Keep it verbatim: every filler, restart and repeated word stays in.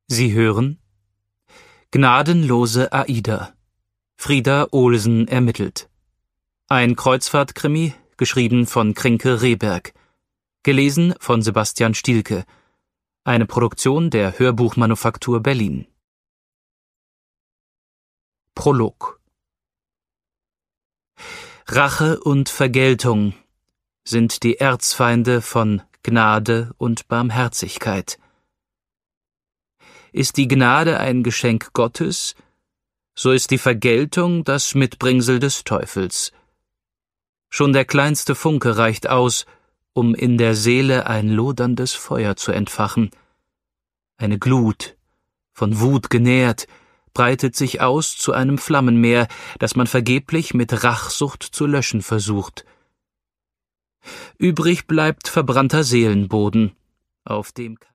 Sie hören Gnadenlose Aida. Frieda Olsen ermittelt. Ein Kreuzfahrtkrimi, geschrieben von Kränke Rehberg. Gelesen von Sebastian Stielke. Eine Produktion der Hörbuchmanufaktur Berlin. Prolog. Rache und Vergeltung sind die Erzfeinde von Gnade und Barmherzigkeit. Ist die Gnade ein Geschenk Gottes, so ist die Vergeltung das Mitbringsel des Teufels. Schon der kleinste Funke reicht aus, um in der Seele ein loderndes Feuer zu entfachen. Eine Glut, von Wut genährt, breitet sich aus zu einem Flammenmeer, das man vergeblich mit Rachsucht zu löschen versucht. Übrig bleibt verbrannter Seelenboden, auf dem